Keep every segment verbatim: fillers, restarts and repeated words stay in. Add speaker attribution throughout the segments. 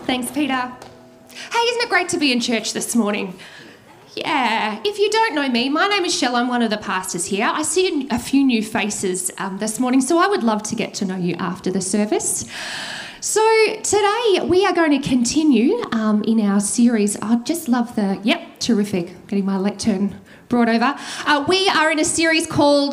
Speaker 1: Thanks, Peter. Hey, isn't it great to be in church this morning? Yeah, if you don't know me, my name is Shell. I'm one of the pastors here. I see a few new faces um, this morning, so I would love to get to know you after the service. So today we are going to continue um, in our series. I just love the, yep, terrific, getting my lectern brought over. Uh, we are in a series called...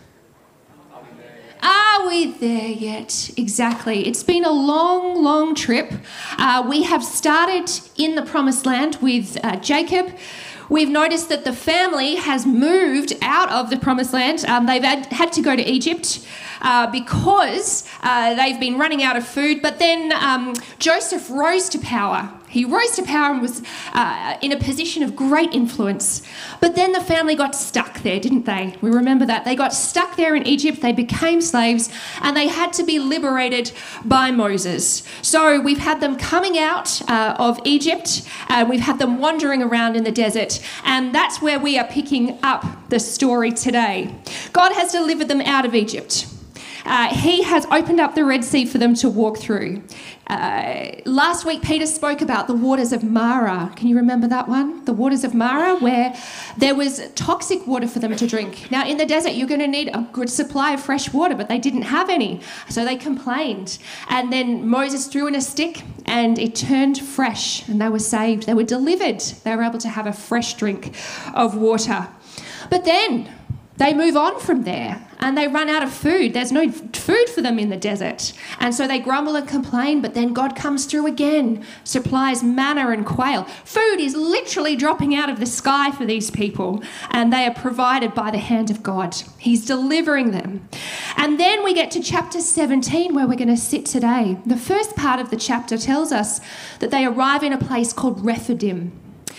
Speaker 1: Are we there yet? Exactly. It's been a long, long trip. Uh, we have started in the Promised Land with uh, Jacob. We've noticed that the family has moved out of the Promised Land. Um, they've had, had to go to Egypt uh, because uh, they've been running out of food. But then um, Joseph rose to power. He rose to power and was uh, in a position of great influence. But then the family got stuck there, didn't they? We remember that. They got stuck there in Egypt. They became slaves and they had to be liberated by Moses. So we've had them coming out uh, of Egypt. Uh, we've had them wandering around in the desert. And that's where we are picking up the story today. God has delivered them out of Egypt. Uh, he has opened up the Red Sea for them to walk through. Uh, last week, Peter spoke about the waters of Mara. Can you remember that one? The waters of Mara, where there was toxic water for them to drink. Now, in the desert, you're going to need a good supply of fresh water, but they didn't have any. So they complained. And then Moses threw in a stick and it turned fresh and they were saved. They were delivered. They were able to have a fresh drink of water. But then they move on from there and they run out of food. There's no food for them in the desert. And so they grumble and complain, but then God comes through again, supplies manna and quail. Food is literally dropping out of the sky for these people, and they are provided by the hand of God. He's delivering them. And then we get to chapter seventeen, where we're going to sit today. The first part of the chapter tells us that they arrive in a place called Rephidim.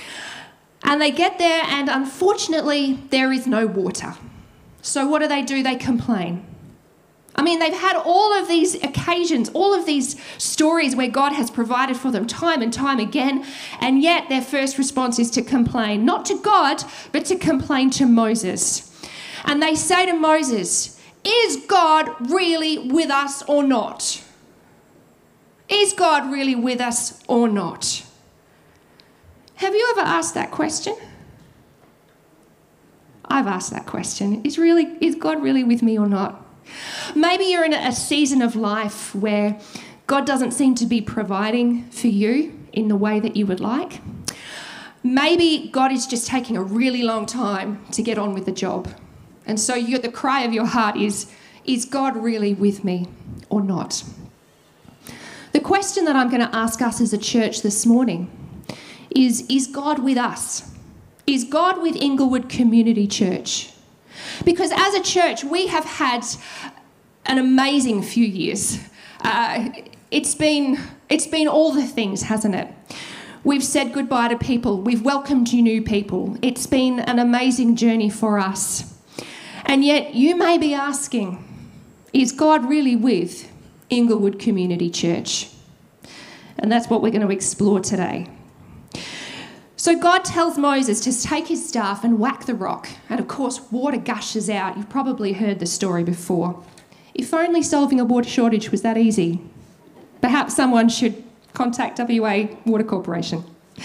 Speaker 1: And they get there, and unfortunately, there is no water. So what do they do? They complain. I mean, they've had all of these occasions, all of these stories where God has provided for them time and time again, and yet their first response is to complain, not to God, but to complain to Moses. And they say to Moses, "Is God really with us or not? Is God really with us or not?" Have you ever asked that question? I've asked that question. Is really, is God really with me or not? Maybe you're in a season of life where God doesn't seem to be providing for you in the way that you would like. Maybe God is just taking a really long time to get on with the job. And so you're, the cry of your heart is, is God really with me or not? The question that I'm going to ask us as a church this morning is, is God with us? Is God with Inglewood Community Church? Because as a church, we have had an amazing few years. Uh, it's been, it's been all the things, hasn't it? We've said goodbye to people. We've welcomed new people. It's been an amazing journey for us. And yet you may be asking, is God really with Inglewood Community Church? And that's what we're going to explore today. So God tells Moses to take his staff and whack the rock. And of course, water gushes out. You've probably heard the story before. If only solving a water shortage was that easy. Perhaps someone should contact W A Water Corporation.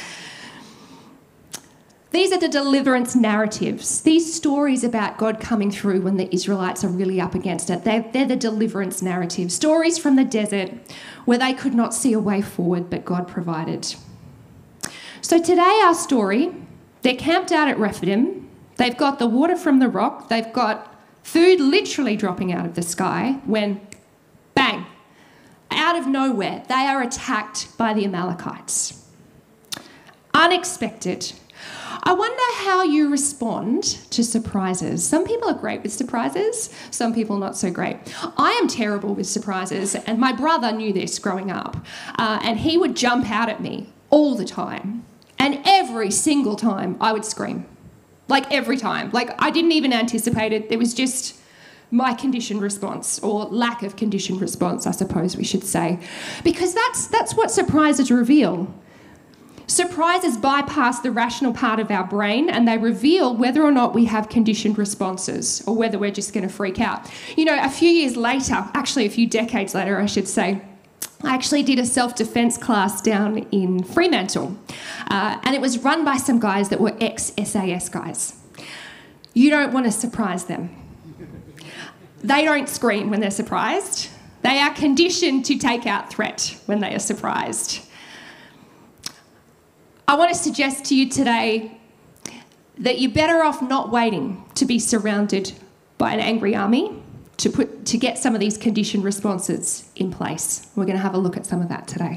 Speaker 1: These are the deliverance narratives. These stories about God coming through when the Israelites are really up against it. They're, they're the deliverance narratives. Stories from the desert where they could not see a way forward, but God provided. So today our story, they're camped out at Rephidim. They've got the water from the rock. They've got food literally dropping out of the sky when, bang, out of nowhere, they are attacked by the Amalekites. Unexpected. I wonder how you respond to surprises. Some people are great with surprises, some people not so great. I am terrible with surprises, and my brother knew this growing up, uh, and he would jump out at me all the time. And every single time I would scream. Like every time. Like I didn't even anticipate it. It was just my conditioned response, or lack of conditioned response, I suppose we should say. Because that's that's what surprises reveal. Surprises bypass the rational part of our brain and they reveal whether or not we have conditioned responses or whether we're just going to freak out. You know, a few years later, actually a few decades later, I should say, I actually did a self-defense class down in Fremantle, uh, and it was run by some guys that were ex-S A S guys. You don't want to surprise them. They don't scream when they're surprised. They are conditioned to take out threat when they are surprised. I want to suggest to you today that you're better off not waiting to be surrounded by an angry army to put to get some of these conditioned responses in place. We're going to have a look at some of that today.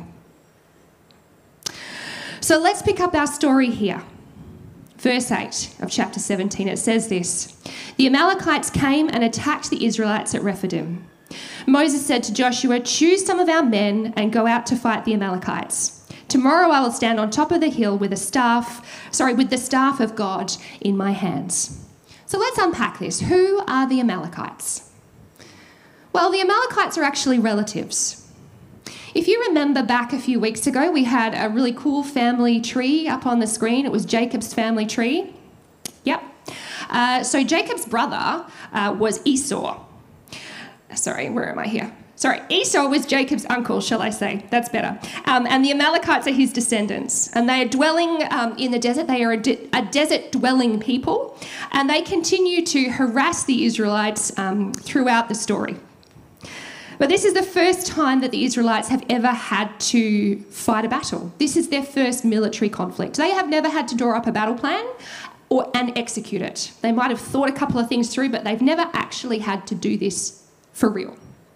Speaker 1: So let's pick up our story here. Verse eight of chapter seventeen, it says this: The Amalekites came and attacked the Israelites at Rephidim. Moses said to Joshua, "Choose some of our men and go out to fight the Amalekites. Tomorrow I will stand on top of the hill with a staff, sorry, with the staff of God in my hands." So let's unpack this. Who are the Amalekites? Well, the Amalekites are actually relatives. If you remember back a few weeks ago, we had a really cool family tree up on the screen. It was Jacob's family tree. Yep. Uh, so Jacob's brother uh, was Esau. Sorry, where am I here? Sorry, Esau was Jacob's uncle, shall I say. That's better. Um, and the Amalekites are his descendants. And they are dwelling um, in the desert. They are a, de- a desert-dwelling people. And they continue to harass the Israelites um, throughout the story. But this is the first time that the Israelites have ever had to fight a battle. This is their first military conflict. They have never had to draw up a battle plan or and execute it. They might have thought a couple of things through, but they've never actually had to do this for real.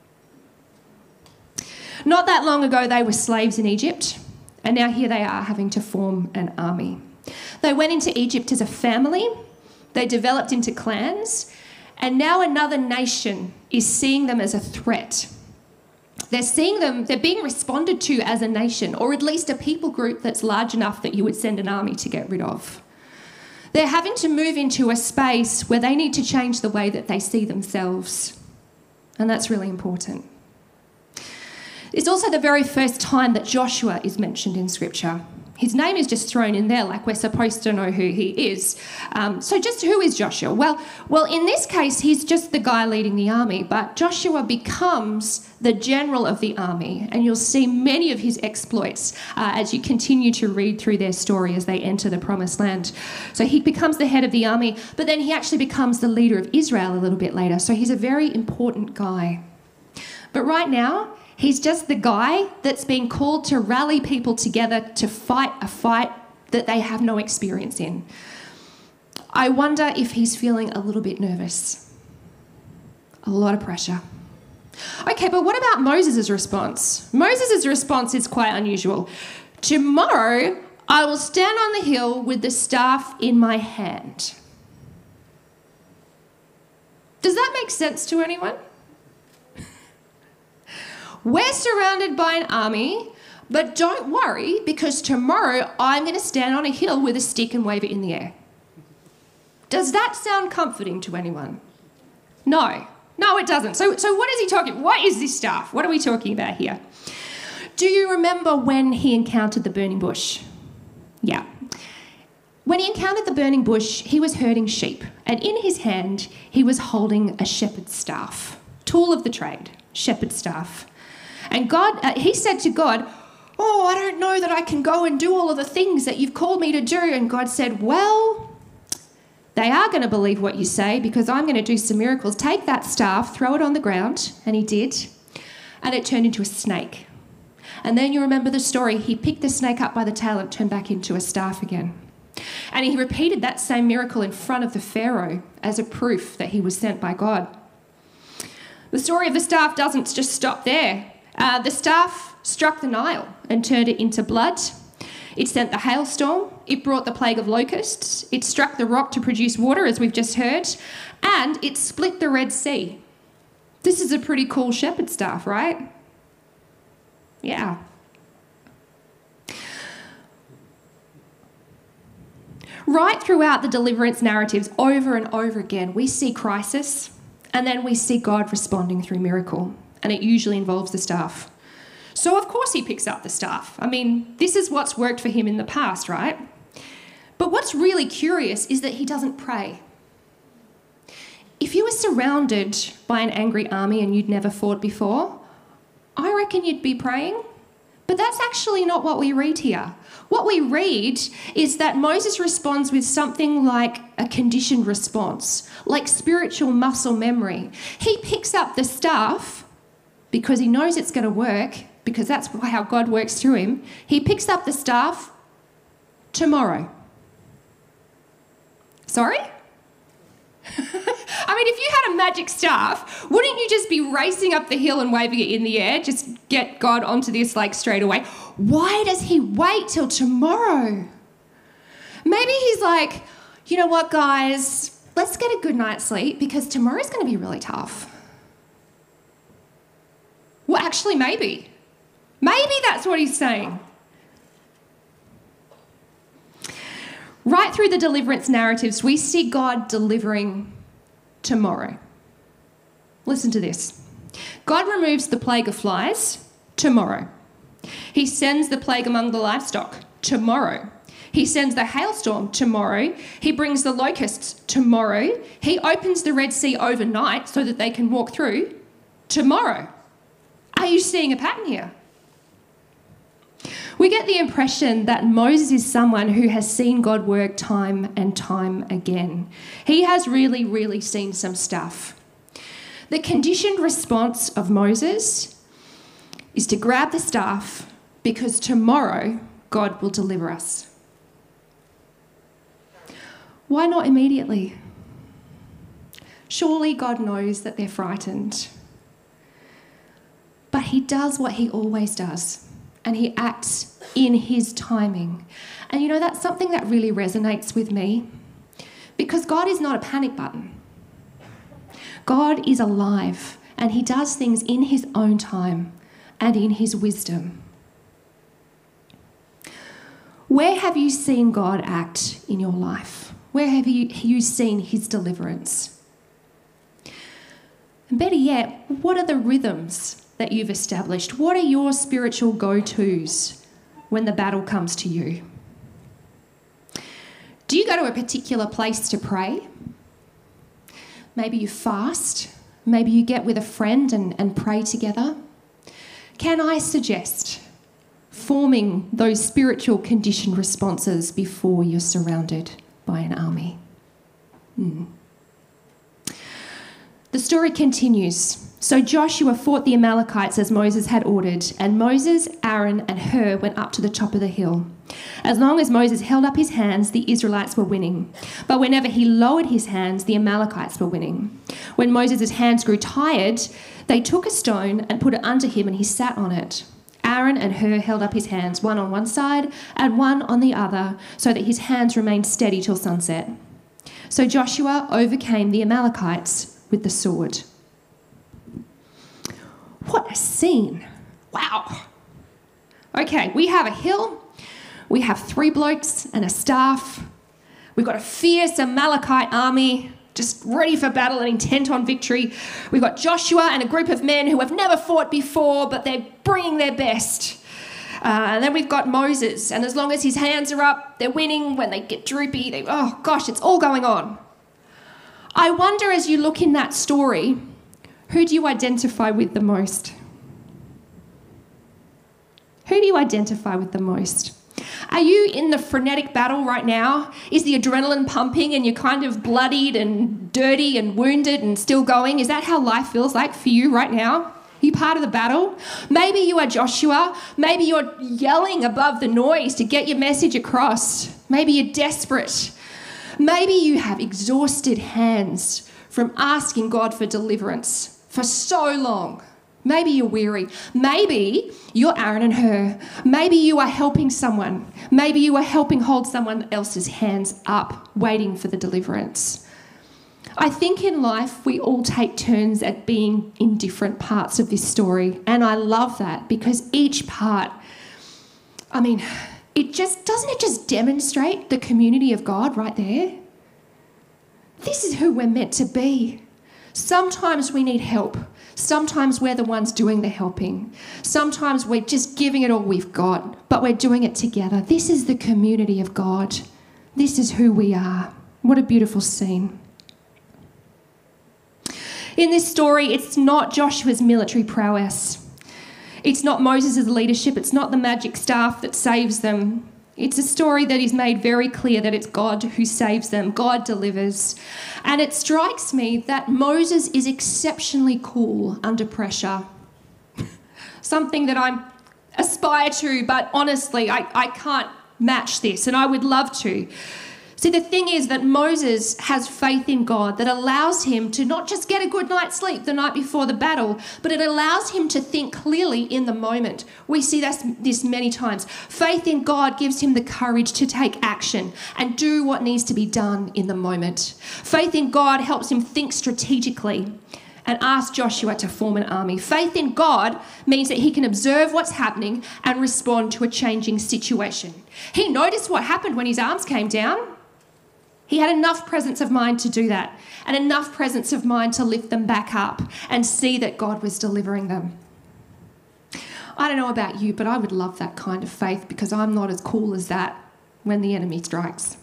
Speaker 1: Not that long ago, they were slaves in Egypt, and now here they are having to form an army. They went into Egypt as a family, they developed into clans, and now another nation is seeing them as a threat. They're seeing them, they're being responded to as a nation, or at least a people group that's large enough that you would send an army to get rid of. They're having to move into a space where they need to change the way that they see themselves, and that's really important. It's also the very first time that Joshua is mentioned in Scripture. His name is just thrown in there like we're supposed to know who he is. Um, so just who is Joshua? Well, well, in this case, he's just the guy leading the army, but Joshua becomes the general of the army, and you'll see many of his exploits uh, as you continue to read through their story as they enter the Promised Land. So he becomes the head of the army, but then he actually becomes the leader of Israel a little bit later. So he's a very important guy. But right now, he's just the guy that's being called to rally people together to fight a fight that they have no experience in. I wonder if he's feeling a little bit nervous. A lot of pressure. Okay, but what about Moses' response? Moses' response is quite unusual. Tomorrow I will stand on the hill with the staff in my hand. Does that make sense to anyone? We're surrounded by an army, but don't worry, because tomorrow I'm going to stand on a hill with a stick and wave it in the air. Does that sound comforting to anyone? No. No, it doesn't. So, so what is he talking? What is this stuff? What are we talking about here? Do you remember when he encountered the burning bush? Yeah. When he encountered the burning bush, he was herding sheep, and in his hand he was holding a shepherd's staff, tool of the trade, shepherd's staff. And God, uh, he said to God, "Oh, I don't know that I can go and do all of the things that you've called me to do." And God said, "Well, they are going to believe what you say because I'm going to do some miracles. Take that staff, throw it on the ground." And he did. And it turned into a snake. And then you remember the story. He picked the snake up by the tail and turned back into a staff again. And he repeated that same miracle in front of the Pharaoh as a proof that he was sent by God. The story of the staff doesn't just stop there. Uh, the staff struck the Nile and turned it into blood. It sent the hailstorm. It brought the plague of locusts. It struck the rock to produce water, as we've just heard. And it split the Red Sea. This is a pretty cool shepherd's staff, right? Yeah. Right throughout the deliverance narratives, over and over again, we see crisis, and then we see God responding through miracle. And it usually involves the staff. So of course he picks up the staff. I mean, this is what's worked for him in the past, right? But what's really curious is that he doesn't pray. If you were surrounded by an angry army and you'd never fought before, I reckon you'd be praying. But that's actually not what we read here. What we read is that Moses responds with something like a conditioned response, like spiritual muscle memory. He picks up the staff because he knows it's going to work, because that's how God works through him. He picks up the staff tomorrow. Sorry? I mean, if you had a magic staff, wouldn't you just be racing up the hill and waving it in the air? Just get God onto this like straight away. Why does he wait till tomorrow? Maybe he's like, you know what, guys, let's get a good night's sleep because tomorrow's going to be really tough. Well, actually, maybe. Maybe that's what he's saying. Right through the deliverance narratives, we see God delivering tomorrow. Listen to this. God removes the plague of flies tomorrow. He sends the plague among the livestock tomorrow. He sends the hailstorm tomorrow. He brings the locusts tomorrow. He opens the Red Sea overnight so that they can walk through tomorrow. Are you seeing a pattern here? We get the impression that Moses is someone who has seen God work time and time again. He has really, really seen some stuff. The conditioned response of Moses is to grab the staff because tomorrow God will deliver us. Why not immediately? Surely God knows that they're frightened. But he does what he always does. And he acts in his timing. And you know, that's something that really resonates with me because God is not a panic button. God is alive and he does things in his own time and in his wisdom. Where have you seen God act in your life? Where have you, you seen his deliverance? And better yet, what are the rhythms that you've established? What are your spiritual go-tos when the battle comes to you? Do you go to a particular place to pray? Maybe you fast. Maybe you get with a friend and, and pray together. Can I suggest forming those spiritual conditioned responses before you're surrounded by an army? Hmm. The story continues. So Joshua fought the Amalekites as Moses had ordered, and Moses, Aaron, and Hur went up to the top of the hill. As long as Moses held up his hands, the Israelites were winning. But whenever he lowered his hands, the Amalekites were winning. When Moses' hands grew tired, they took a stone and put it under him, and he sat on it. Aaron and Hur held up his hands, one on one side and one on the other, so that his hands remained steady till sunset. So Joshua overcame the Amalekites with the sword. What a scene. Wow. Okay, we have a hill, we have three blokes and a staff, we've got a fierce Amalekite army just ready for battle and intent on victory. We've got Joshua and a group of men who have never fought before, but they're bringing their best. Uh, and then we've got Moses, and as long as his hands are up, they're winning. When they get droopy, they, oh gosh, it's all going on. I wonder, as you look in that story, who do you identify with the most? Who do you identify with the most? Are you in the frenetic battle right now? Is the adrenaline pumping and you're kind of bloodied and dirty and wounded and still going? Is that how life feels like for you right now? Are you part of the battle? Maybe you are Joshua. Maybe you're yelling above the noise to get your message across. Maybe you're desperate. Maybe you have exhausted hands from asking God for deliverance for so long. Maybe you're weary. Maybe you're Aaron and Hur. Maybe you are helping someone. Maybe you are helping hold someone else's hands up, waiting for the deliverance. I think in life we all take turns at being in different parts of this story, and I love that because each part, I mean, it just, doesn't it just demonstrate the community of God right there? This is who we're meant to be. Sometimes we need help. Sometimes we're the ones doing the helping. Sometimes we're just giving it all we've got, but we're doing it together. This is the community of God. This is who we are. What a beautiful scene. In this story, it's not Joshua's military prowess. It's not Moses' leadership. It's not the magic staff that saves them. It's a story that is made very clear that it's God who saves them. God delivers. And it strikes me that Moses is exceptionally cool under pressure. Something that I aspire to, but honestly, I, I can't match this, and I would love to. See, the thing is that Moses has faith in God that allows him to not just get a good night's sleep the night before the battle, but it allows him to think clearly in the moment. We see this, this many times. Faith in God gives him the courage to take action and do what needs to be done in the moment. Faith in God helps him think strategically and ask Joshua to form an army. Faith in God means that he can observe what's happening and respond to a changing situation. He noticed what happened when his arms came down. He had enough presence of mind to do that, and enough presence of mind to lift them back up and see that God was delivering them. I don't know about you, but I would love that kind of faith, because I'm not as cool as that when the enemy strikes.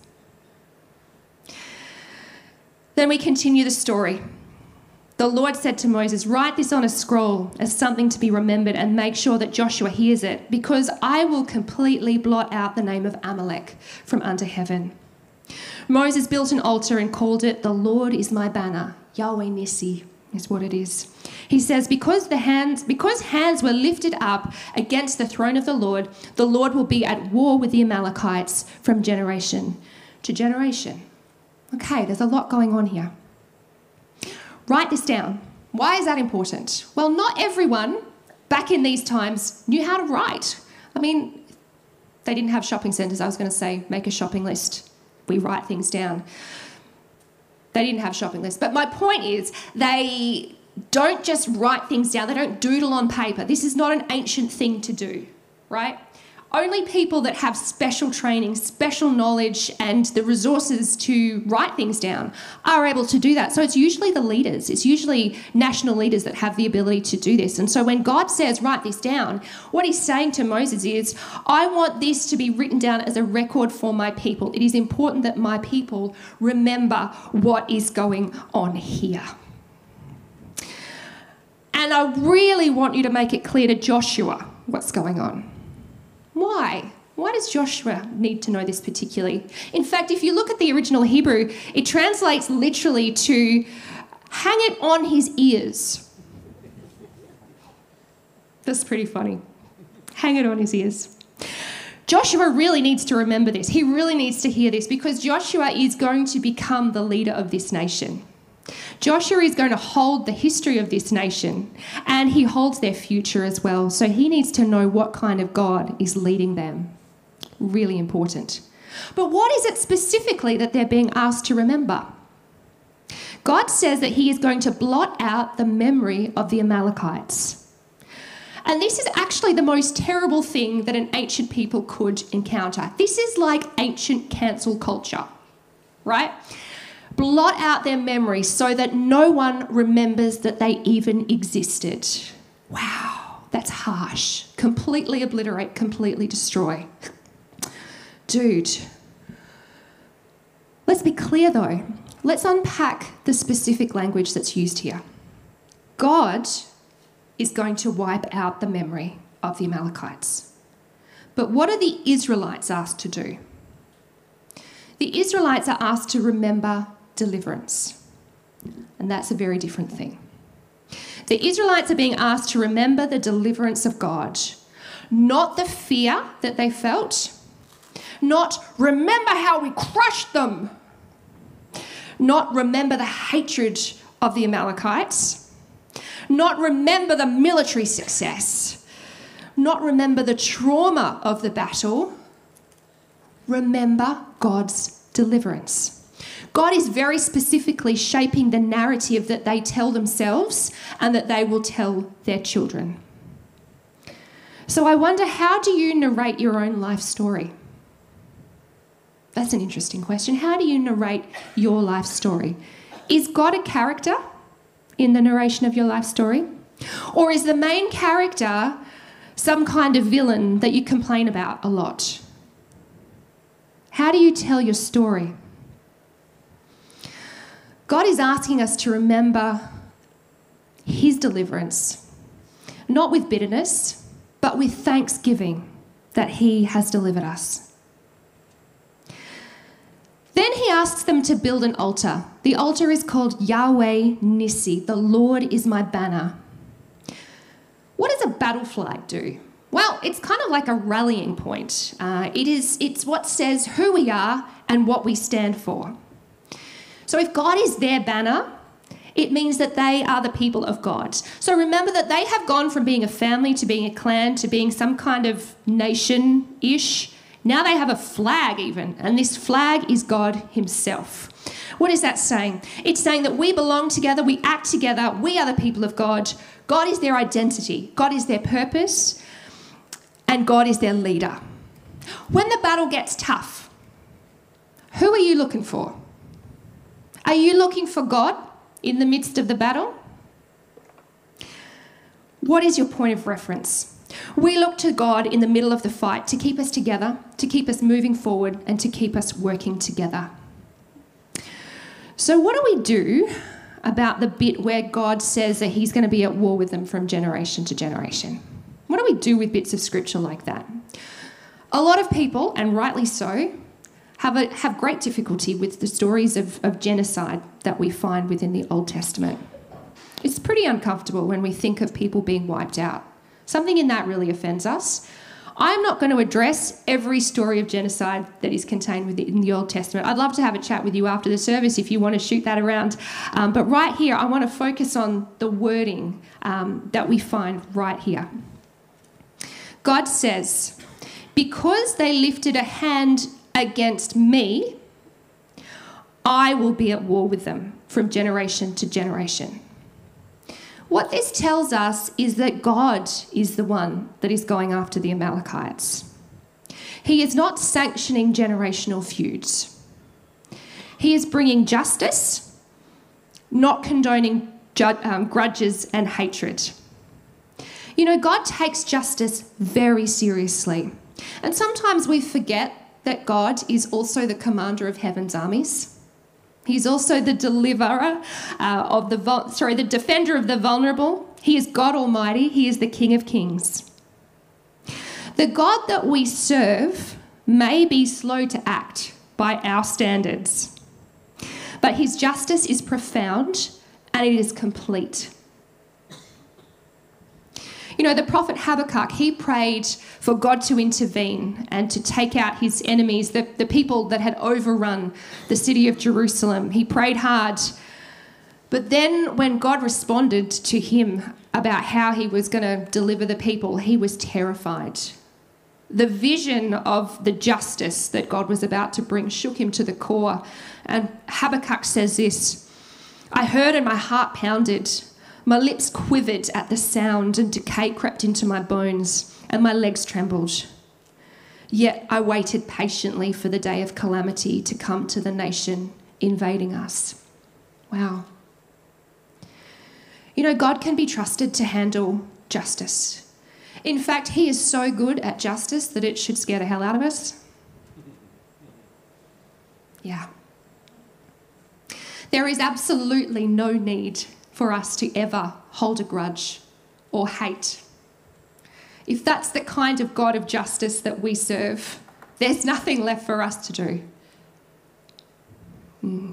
Speaker 1: Then we continue the story. The Lord said to Moses, "Write this on a scroll as something to be remembered, and make sure that Joshua hears it, because I will completely blot out the name of Amalek from under heaven." Moses built an altar and called it, "The Lord is my banner." Yahweh Nissi is what it is. He says, because the hands, because hands were lifted up against the throne of the Lord, the Lord will be at war with the Amalekites from generation to generation. Okay, there's a lot going on here. Write this down. Why is that important? Well, not everyone back in these times knew how to write. I mean, they didn't have shopping centres. I was going to say, make a shopping list. We write things down. They didn't have shopping lists. But my point is, they don't just write things down. They don't doodle on paper. This is not an ancient thing to do, right? Only people that have special training, special knowledge, and the resources to write things down are able to do that. So it's usually the leaders. It's usually national leaders that have the ability to do this. And so when God says, write this down, what he's saying to Moses is, I want this to be written down as a record for my people. It is important that my people remember what is going on here. And I really want you to make it clear to Joshua what's going on. Why? Why does Joshua need to know this particularly? In fact, if you look at the original Hebrew, it translates literally to hang it on his ears. That's pretty funny. Hang it on his ears. Joshua really needs to remember this. He really needs to hear this, because Joshua is going to become the leader of this nation. Joshua is going to hold the history of this nation, and he holds their future as well. So he needs to know what kind of God is leading them. Really important. But what is it specifically that they're being asked to remember? God says that he is going to blot out the memory of the Amalekites. And this is actually the most terrible thing that an ancient people could encounter. This is like ancient cancel culture, right? Blot out their memory so that no one remembers that they even existed. Wow, that's harsh. Completely obliterate, completely destroy. Dude, let's be clear though. Let's unpack the specific language that's used here. God is going to wipe out the memory of the Amalekites. But what are the Israelites asked to do? The Israelites are asked to remember deliverance. And that's a very different thing. The Israelites are being asked to remember the deliverance of God, not the fear that they felt, not remember how we crushed them, not remember the hatred of the Amalekites, not remember the military success, not remember the trauma of the battle. Remember God's deliverance. God is very specifically shaping the narrative that they tell themselves and that they will tell their children. So I wonder, how do you narrate your own life story? That's an interesting question. How do you narrate your life story? Is God a character in the narration of your life story? Or is the main character some kind of villain that you complain about a lot? How do you tell your story? God is asking us to remember his deliverance, not with bitterness, but with thanksgiving that he has delivered us. Then he asks them to build an altar. The altar is called Yahweh Nissi, the Lord is my banner. What does a battle flag do? Well, it's kind of like a rallying point. Uh, it is, it's what says who we are and what we stand for. So if God is their banner, it means that they are the people of God. So remember that they have gone from being a family to being a clan to being some kind of nation-ish. Now they have a flag even, and this flag is God himself. What is that saying? It's saying that we belong together, we act together, we are the people of God. God is their identity, God is their purpose, and God is their leader. When the battle gets tough, who are you looking for? Are you looking for God in the midst of the battle? What is your point of reference? We look to God in the middle of the fight to keep us together, to keep us moving forward, and to keep us working together. So what do we do about the bit where God says that he's going to be at war with them from generation to generation? What do we do with bits of scripture like that? A lot of people, and rightly so, have a, have great difficulty with the stories of, of genocide that we find within the Old Testament. It's pretty uncomfortable when we think of people being wiped out. Something in that really offends us. I'm not going to address every story of genocide that is contained within the Old Testament. I'd love to have a chat with you after the service if you want to shoot that around. Um, but right here, I want to focus on the wording um, that we find right here. God says, because they lifted a hand against me, I will be at war with them from generation to generation. What this tells us is that God is the one that is going after the Amalekites. He is not sanctioning generational feuds. He is bringing justice, not condoning ju- um, grudges and hatred. You know, God takes justice very seriously. And sometimes we forget that God is also the commander of heaven's armies. He's also the deliverer uh, of the, vul- sorry, the defender of the vulnerable. He is God Almighty. He is the King of Kings. The God that we serve may be slow to act by our standards, but his justice is profound and it is complete. You know, the prophet Habakkuk, he prayed for God to intervene and to take out his enemies, the, the people that had overrun the city of Jerusalem. He prayed hard. But then when God responded to him about how he was going to deliver the people, he was terrified. The vision of the justice that God was about to bring shook him to the core. And Habakkuk says this, I heard and my heart pounded. My lips quivered at the sound and decay crept into my bones and my legs trembled. Yet I waited patiently for the day of calamity to come to the nation invading us. Wow. You know, God can be trusted to handle justice. In fact, he is so good at justice that it should scare the hell out of us. Yeah. There is absolutely no need for us to ever hold a grudge or hate. If that's the kind of God of justice that we serve, there's nothing left for us to do. Mm.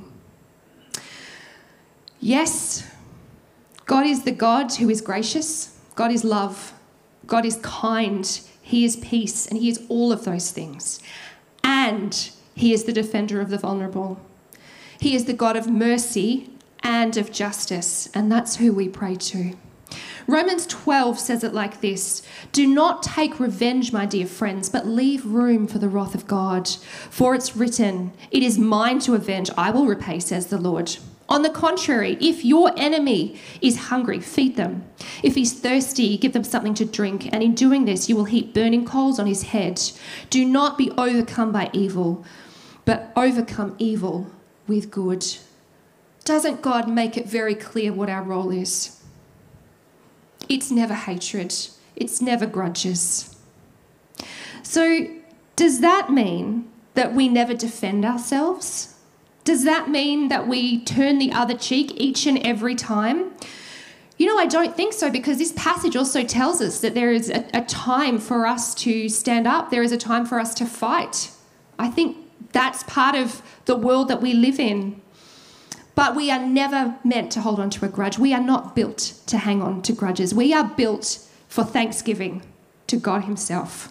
Speaker 1: Yes, God is the God who is gracious. God is love. God is kind. He is peace, and he is all of those things. And he is the defender of the vulnerable. He is the God of mercy and of justice, and that's who we pray to. Romans twelve says it like this, do not take revenge, my dear friends, but leave room for the wrath of God. For it's written, it is mine to avenge, I will repay, says the Lord. On the contrary, if your enemy is hungry, feed them. If he's thirsty, give them something to drink, and in doing this, you will heap burning coals on his head. Do not be overcome by evil, but overcome evil with good. Doesn't God make it very clear what our role is? It's never hatred. It's never grudges. So does that mean that we never defend ourselves? Does that mean that we turn the other cheek each and every time? You know, I don't think so, because this passage also tells us that there is a, a time for us to stand up. There is a time for us to fight. I think that's part of the world that we live in. But we are never meant to hold on to a grudge. We are not built to hang on to grudges. We are built for thanksgiving to God himself.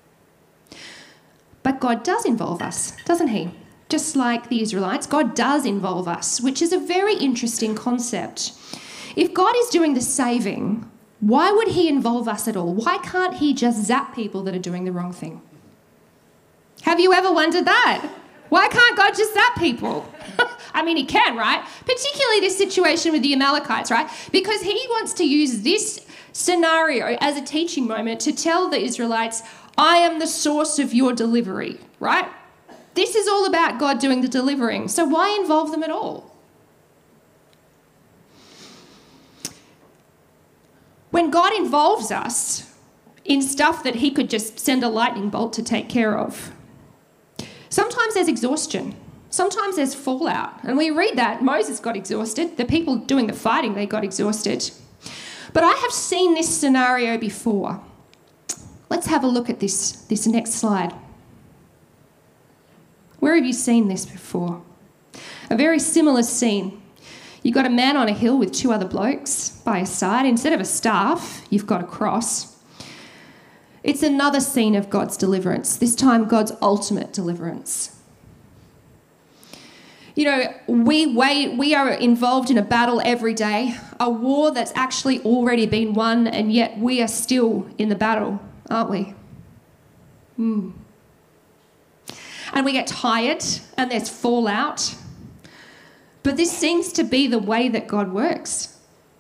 Speaker 1: But God does involve us, doesn't he? Just like the Israelites, God does involve us, which is a very interesting concept. If God is doing the saving, why would he involve us at all? Why can't he just zap people that are doing the wrong thing? Have you ever wondered that? Why can't God just zap people? I mean, he can, right? Particularly this situation with the Amalekites, right? Because he wants to use this scenario as a teaching moment to tell the Israelites, I am the source of your delivery, right? This is all about God doing the delivering. So why involve them at all? When God involves us in stuff that he could just send a lightning bolt to take care of, sometimes there's exhaustion. Sometimes there's fallout. And we read that Moses got exhausted. The people doing the fighting, they got exhausted. But I have seen this scenario before. Let's have a look at this, this next slide. Where have you seen this before? A very similar scene. You've got a man on a hill with two other blokes by his side. Instead of a staff, you've got a cross. It's another scene of God's deliverance, this time God's ultimate deliverance. You know, we wait, we are involved in a battle every day, a war that's actually already been won, and yet we are still in the battle, aren't we? Hmm. And we get tired, and there's fallout. But this seems to be the way that God works.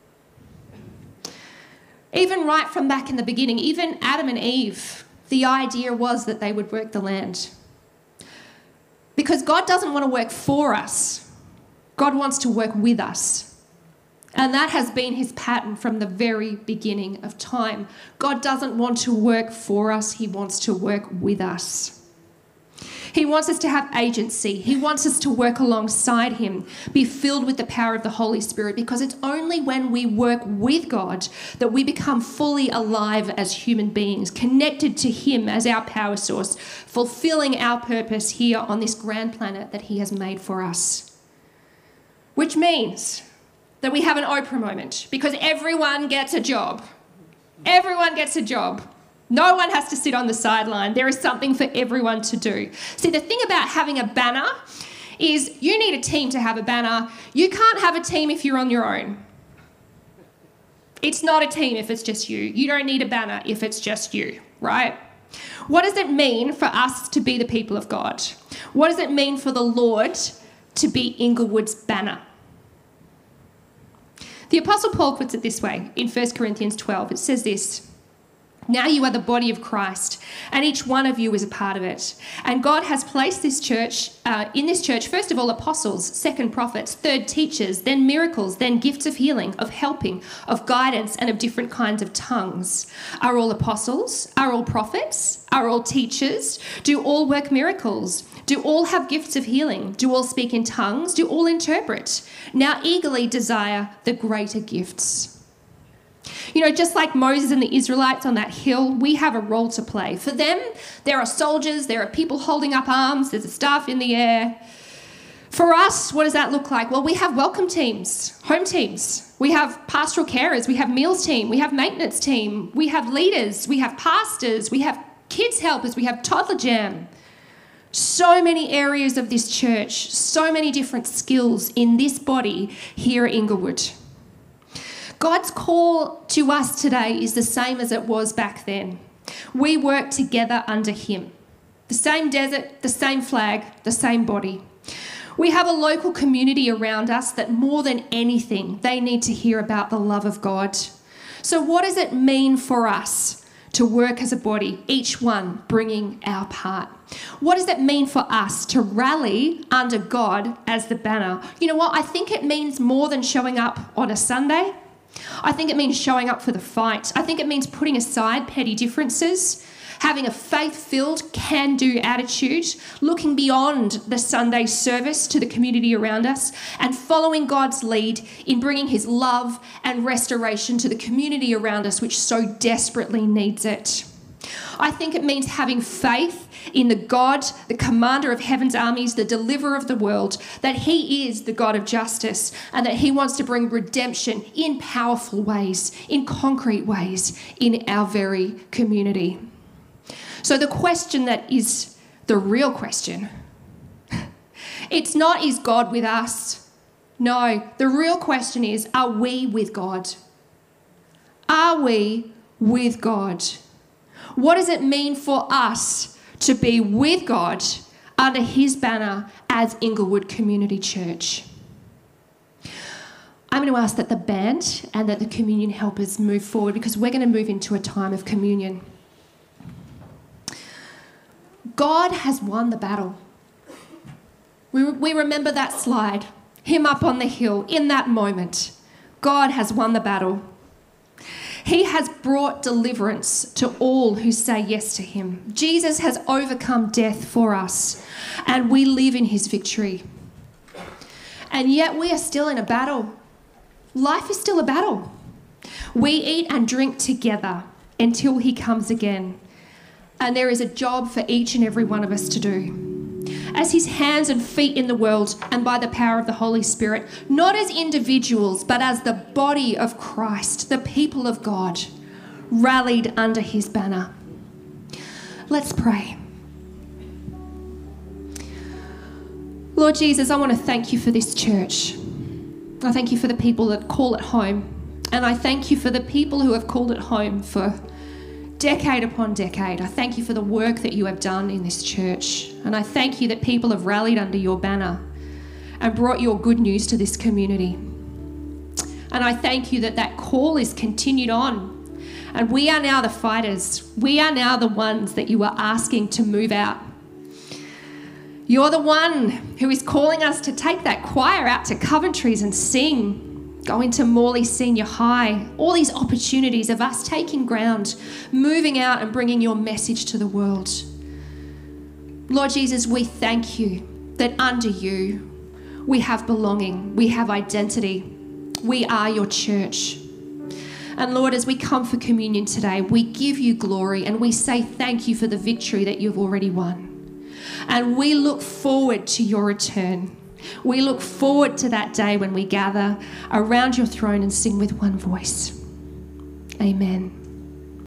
Speaker 1: Even right from back in the beginning, even Adam and Eve, the idea was that they would work the land. Because God doesn't want to work for us. God wants to work with us. And that has been his pattern from the very beginning of time. God doesn't want to work for us. He wants to work with us. He wants us to have agency. He wants us to work alongside him, be filled with the power of the Holy Spirit, because it's only when we work with God that we become fully alive as human beings, connected to him as our power source, fulfilling our purpose here on this grand planet that he has made for us. Which means that we have an Oprah moment, because everyone gets a job. Everyone gets a job. No one has to sit on the sideline. There is something for everyone to do. See, the thing about having a banner is you need a team to have a banner. You can't have a team if you're on your own. It's not a team if it's just you. You don't need a banner if it's just you, right? What does it mean for us to be the people of God? What does it mean for the Lord to be Inglewood's banner? The Apostle Paul puts it this way in First Corinthians twelve. It says this: now you are the body of Christ, and each one of you is a part of it. And God has placed this church, uh, in this church, first of all, apostles, second, prophets, third, teachers, then miracles, then gifts of healing, of helping, of guidance, and of different kinds of tongues. Are all apostles? Are all prophets? Are all teachers? Do all work miracles? Do all have gifts of healing? Do all speak in tongues? Do all interpret? Now eagerly desire the greater gifts. You know, just like Moses and the Israelites on that hill, we have a role to play. For them, there are soldiers, there are people holding up arms, there's a staff in the air. For us, what does that look like? Well, we have welcome teams, home teams. We have pastoral carers, we have meals team, we have maintenance team, we have leaders, we have pastors, we have kids helpers, we have toddler jam. So many areas of this church, so many different skills in this body here at Inglewood. God's call to us today is the same as it was back then. We work together under him. The same desert, the same flag, the same body. We have a local community around us that more than anything, they need to hear about the love of God. So what does it mean for us to work as a body, each one bringing our part? What does it mean for us to rally under God as the banner? You know what? I think it means more than showing up on a Sunday. I think it means showing up for the fight. I think it means putting aside petty differences having a faith-filled, can-do attitude, looking beyond the Sunday service to the community around us, and following God's lead in bringing his love and restoration to the community around us, which so desperately needs it. I think it means having faith in the God, the commander of heaven's armies, the deliverer of the world, that he is the God of justice and that he wants to bring redemption in powerful ways, in concrete ways, in our very community. So the question that is the real question, it's not, is God with us? No, the real question is, are we with God? Are we with God? What does it mean for us to be with God under his banner as Inglewood Community Church? I'm going to ask that the band and that the communion helpers move forward, because we're going to move into a time of communion. God has won the battle. We, we remember that slide, him up on the hill in that moment. God has won the battle. He has brought deliverance to all who say yes to him. Jesus has overcome death for us, and we live in his victory. And yet we are still in a battle. Life is still a battle. We eat and drink together until he comes again. And there is a job for each and every one of us to do. As his hands and feet in the world, and by the power of the Holy Spirit, not as individuals, but as the body of Christ, the people of God, rallied under his banner. Let's pray. Lord Jesus, I want to thank you for this church. I thank you for the people that call it home. And I thank you for the people who have called it home for decade upon decade. I thank you for the work that you have done in this church. And I thank you that people have rallied under your banner and brought your good news to this community. And I thank you that that call is continued on. And we are now the fighters. We are now the ones that you are asking to move out. You're the one who is calling us to take that choir out to Coventry's and sing. Go into Morley Senior High, all these opportunities of us taking ground, moving out and bringing your message to the world. Lord Jesus, we thank you that under you we have belonging, we have identity, we are your church. And Lord, as we come for communion today, we give you glory and we say thank you for the victory that you've already won. And we look forward to your return. We look forward to that day when we gather around your throne and sing with one voice. Amen.